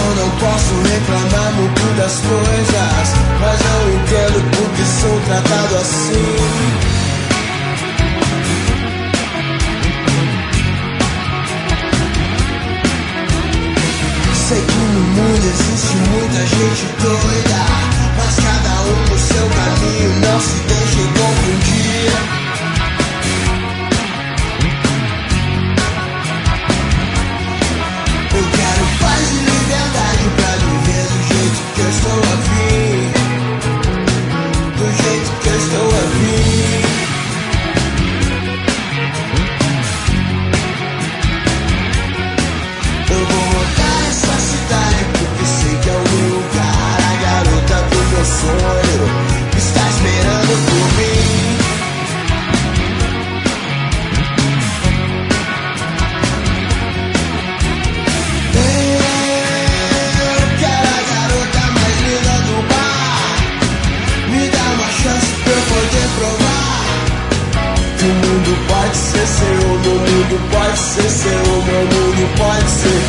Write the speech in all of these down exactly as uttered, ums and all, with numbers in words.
Eu não posso reclamar muito das coisas, mas eu entendo porque sou tratado assim. Sei que no mundo existe muita gente doida, mas cada um no seu caminho, não se deixem confundir. Eu quero paz e liberdade pra viver do jeito que eu estou a fim, do jeito que eu estou a fim. Eu vou rodar essa cidade porque sei que é o meu lugar. A garota do meu sonho está esperando por mim. Eu quero a garota mais linda do bar. Me dá uma chance pra eu poder provar que o mundo pode ser seu, meu mundo pode ser seu, meu mundo pode ser.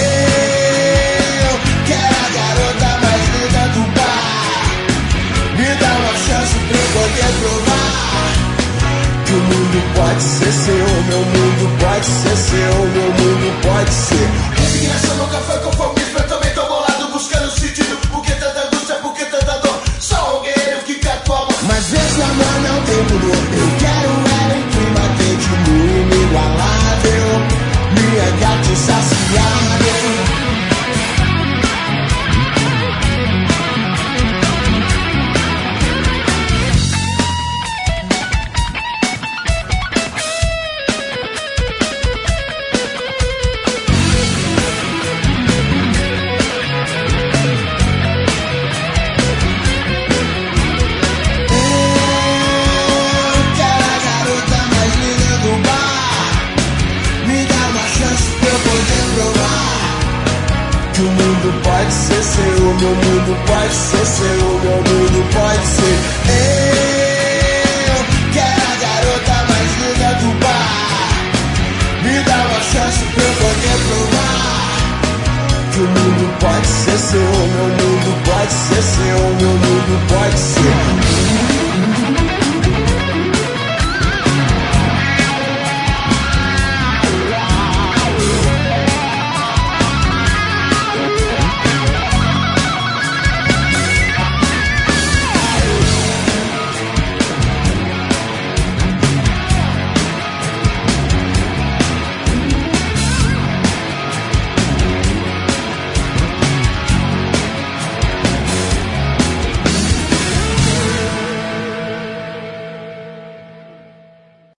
Eu quero a garota mais linda do bar. Me dá uma chance pra eu poder provar que o mundo pode ser seu, meu mundo pode ser seu, meu mundo pode ser. Resignação nunca foi conformismo, eu também tô bolado buscando sentido. Por que tanta angústia, por que tanta dor? Só um guerreiro que quer tua amor. Mas esse amor não tem pudor. Eu quero ela em clima quente, no inigualável, minha gata insaciável. O mundo pode ser seu, meu mundo pode ser seu,